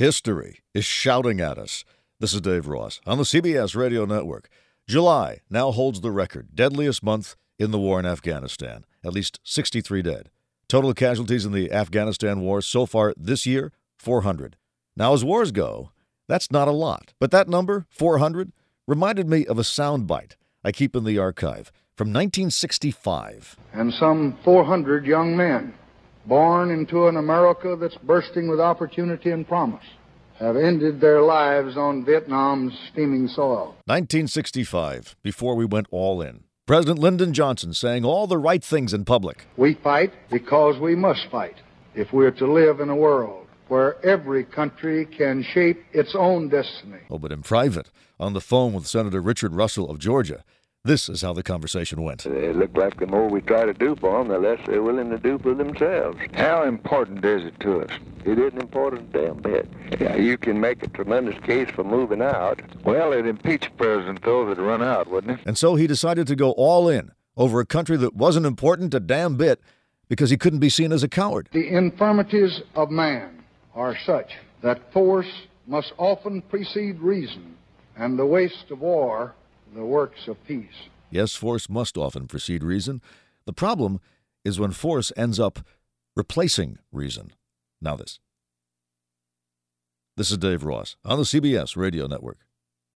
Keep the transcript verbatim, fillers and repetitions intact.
History is shouting at us. This is Dave Ross on the C B S Radio Network. July now holds the record, deadliest month in the war in Afghanistan. At least sixty-three dead. Total casualties in the Afghanistan war so far this year, four hundred. Now, as wars go, that's not a lot. But that number, four hundred, reminded me of a soundbite I keep in the archive from nineteen sixty-five. And some four hundred young men, born into an America that's bursting with opportunity and promise, have ended their lives on Vietnam's steaming soil. nineteen sixty-five, before we went all in. President Lyndon Johnson saying all the right things in public. We fight because we must fight if we're to live in a world where every country can shape its own destiny. Oh, but in private, on the phone with Senator Richard Russell of Georgia, this is how the conversation went. It looked like the more we try to do for them, the less they're willing to do for themselves. How important is it to us? It isn't important a damn bit. Yeah, you can make a tremendous case for moving out. Well, it impeached the president, though, that run out, wouldn't it? And so he decided to go all in over a country that wasn't important a damn bit because he couldn't be seen as a coward. The infirmities of man are such that force must often precede reason, and the waste of war the works of peace. Yes, force must often precede reason. The problem is when force ends up replacing reason. Now this. This is Dave Ross on the C B S Radio Network.